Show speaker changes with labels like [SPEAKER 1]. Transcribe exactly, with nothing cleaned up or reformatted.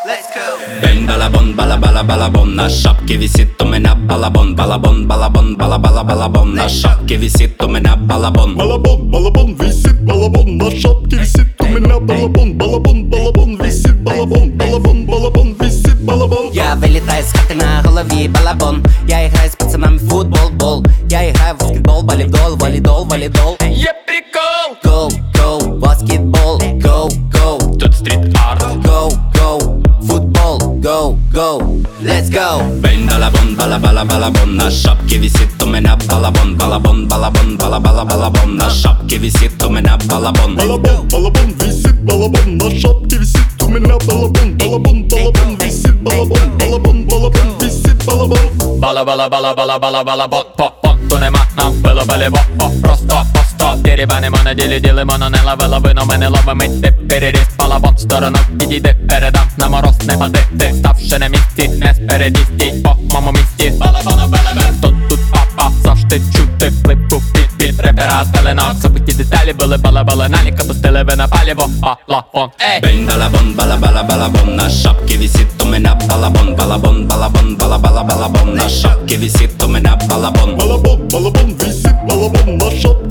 [SPEAKER 1] let's go.
[SPEAKER 2] Бень балабон, бала бала балабон. На шапке висит у меня балабон. Балабон, балабон, бала бала балабон. На шапке висит у меня балабон.
[SPEAKER 3] Балабон, балабон, висит балабон. На шапке висит у меня балабон. Балабон, балабон, висит балабон. Балабон, балабон, висит балабон.
[SPEAKER 1] Я вылетаю с хаты на голове балабон. Я играю с пацанами в футбол, бол. Я играю в баскетбол, волейбол, волейдол, волейдол.
[SPEAKER 4] Є прикол!
[SPEAKER 1] Go, go, баскетбол, go, go,
[SPEAKER 4] Тут стріт-арт.
[SPEAKER 1] go, go, футбол, go, go, let's go.
[SPEAKER 2] Бень балабон, бала бала балабон. На шапке висит у меня балабон. Балабон, балабон, бала бала балабон. На шапке висит у меня балабон.
[SPEAKER 3] Балабон, балабон, висит балабон. На шапке висит у меня балабон. Балабон, балабон, висит балабон. Балабон, балабон, висит балабон.
[SPEAKER 4] Бала бала бала бала бала бала бот по понту нема нам пило бали бо о просто посто дірібанимо на ділі ділимо но не ловило вино ми не ловимо ти переріз балабон сторону підійди передам на мороз не пади ти ставши на місці не спереді стій по моєму місці балабону белебе тут тут папа завжди чути клипку під під репера пеленок забиті деталі були балабали наліка пустили ви на паліво балабон ей
[SPEAKER 2] Бень балабон, бала бала балабон. На шапке висит у меня балабон. Балабон, балабон, бала бала балабон. На шапке висит у меня балабон.
[SPEAKER 3] Балабон, балабон, висит балабон. На шапке